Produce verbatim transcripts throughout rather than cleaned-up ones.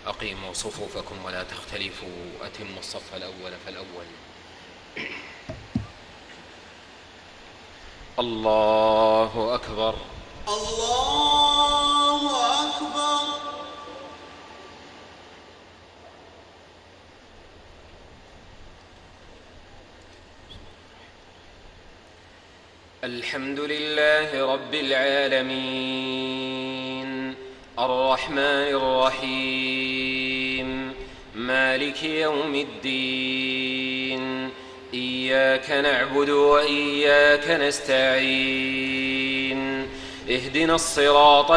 أقيموا صفوفكم ولا تختلفوا، أتموا الصف الأول فالأول. الله أكبر. الله أكبر. الحمد لله رب العالمين، الرحمن الرحيم، مالك يوم الدين، إياك نعبد وإياك نستعين، اهدنا الصراط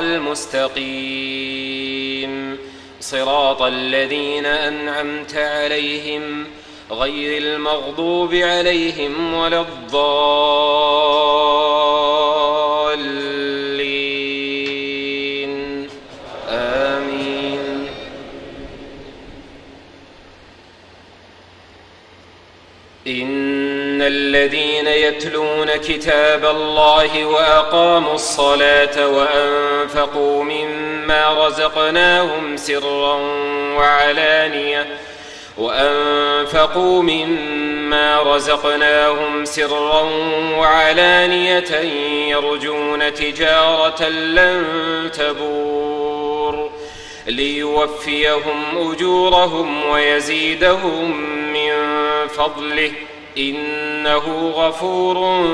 المستقيم، صراط الذين أنعمت عليهم غير المغضوب عليهم ولا الضالين، آمين. إن الذين يتلون كتاب الله وأقاموا الصلاة وأنفقوا مما رزقناهم سرا وعلانية وأنفقوا مما رزقناهم سرا وعلانية يرجون تجارة لن تبور ليوفيهم أجورهم ويزيدهم من فضله إنه غفور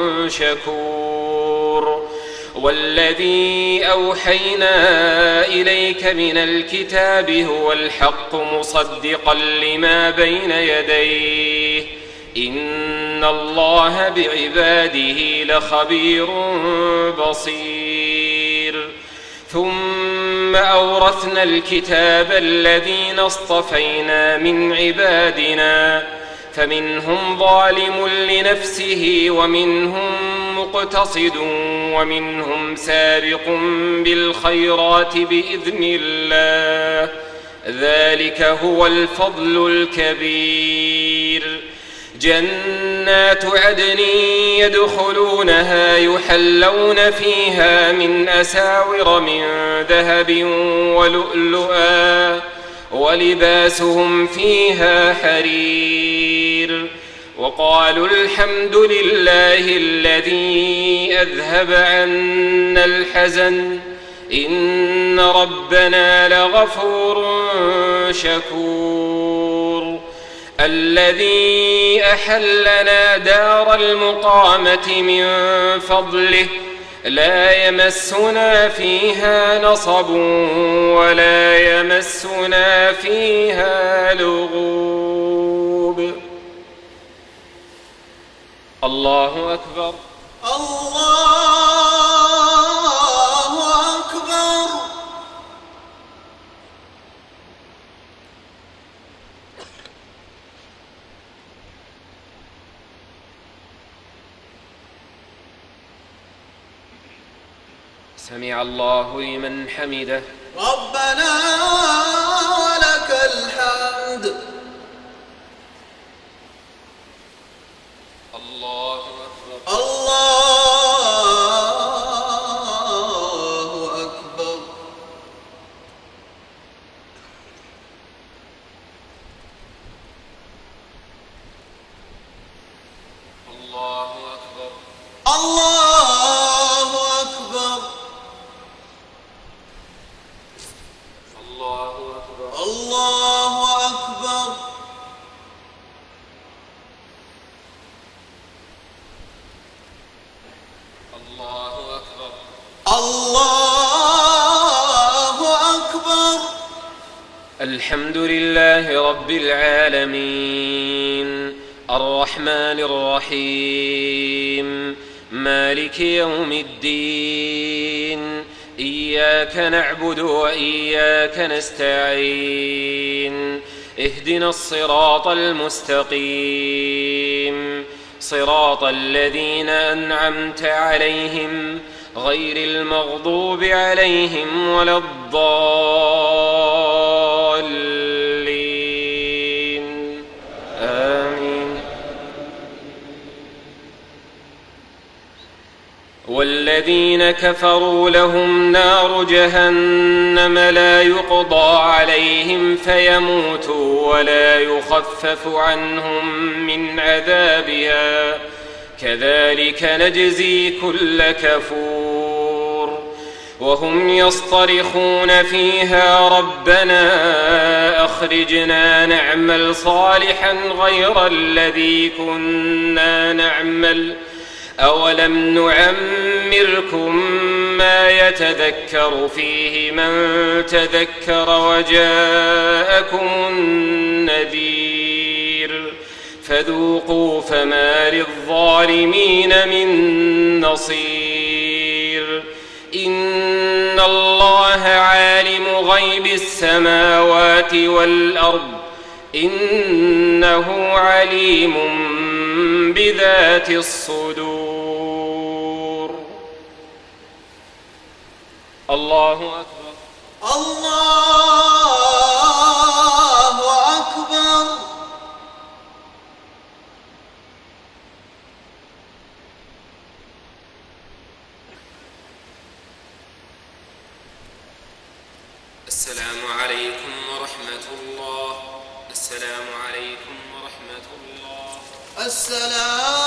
شكور. والذي أوحينا إليك من الكتاب هو الحق مصدقا لما بين يديه إن الله بعباده لخبير بصير. ثم أورثنا الكتاب الذين اصطفينا من عبادنا فمنهم ظالم لنفسه ومنهم مقتصد ومنهم سابق بالخيرات بإذن الله ذلك هو الفضل الكبير. جنات عدن يدخلونها يحلون فيها من أساور من ذهب ولؤلؤا ولباسهم فيها حرير. وقالوا الحمد لله الذي أذهب عنا الحزن إن ربنا لغفور شكور. الذي أحلنا دار المقامة من فضله لا يمسنا فيها نصب ولا يمسنا فيها لغوب. الله أكبر. الله أكبر. سمع الله لمن حمده. ربنا ولك الحمد. الله أكبر. الله أكبر. الله أكبر. الله أكبر. الله أكبر. الله أكبر. الله أكبر. الله أكبر. الحمد لله رب العالمين، الرحمن الرحيم، مالك يوم الدين، إياك نعبد وإياك نستعين، اهدنا الصراط المستقيم، صراط الذين أنعمت عليهم غير المغضوب عليهم ولا الضالين، آمين. والذين والذين كفروا لهم نار جهنم لا يقضى عليهم فيموتوا ولا يخفف عنهم من عذابها كذلك نجزي كل كفور وهم يصطرخون فيها ربنا أخرجنا نعمل صالحا غير الذي كنا نعمل أولم نعمركم ما يتذكر فيه من تذكر وجاءكم النذير فذوقوا فما للظالمين من نصير إن الله عالم غيب السماوات والأرض إنه عليم بذات الصدور. الله أكبر. الله أكبر. السلام عليكم ورحمة الله. السلام عليكم ورحمة الله. السلام